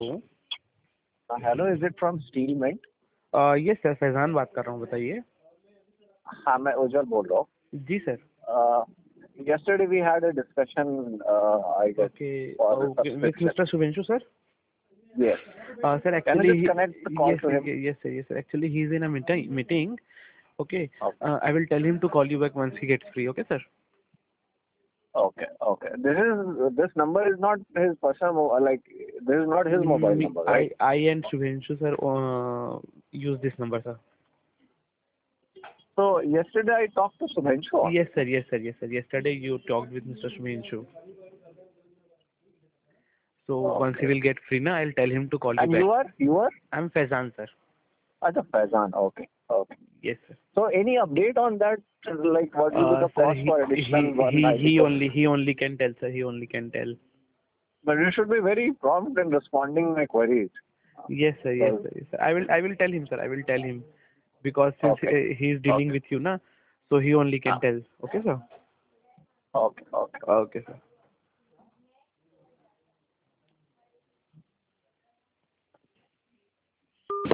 Hello, is it from Steel Mint? Yes sir, Faizan बात कर रहा हूँ, बताइए। हाँ, मैं उज्जवल बोल रहा जी सर। हूँ। yesterday we had a discussion, I guess, okay for the okay, with subscription. Mister Shubhanshu sir. Yes. Sir Can you actually just connect the call yes to sir, him? yes sir, actually he is in a meeting. Okay. Okay. I will tell him to call you back once he gets free. Okay sir. Okay. Okay. This number is not his personal like this is not his mobile number, right? I and Shubhenshu sir use this number sir. So yesterday I talked to Subhenshu. Yes sir. Yesterday you talked with Mr. Shubhenshu. So once he Okay. will get free now, I'll tell him to call you And back. you are? I'm Faizan sir. Acha, Faizan. Okay. Okay. Yes sir. So any update on that? Like what will be the Sir, cost for additional 190? he only can tell sir. He only can tell. But you should be very prompt in responding my queries. Yes sir. Yes sir. I will tell him sir. I will tell him because since Okay. he is dealing Okay. with you na, so he only can Ah, tell. Okay sir. okay. Okay. Okay sir.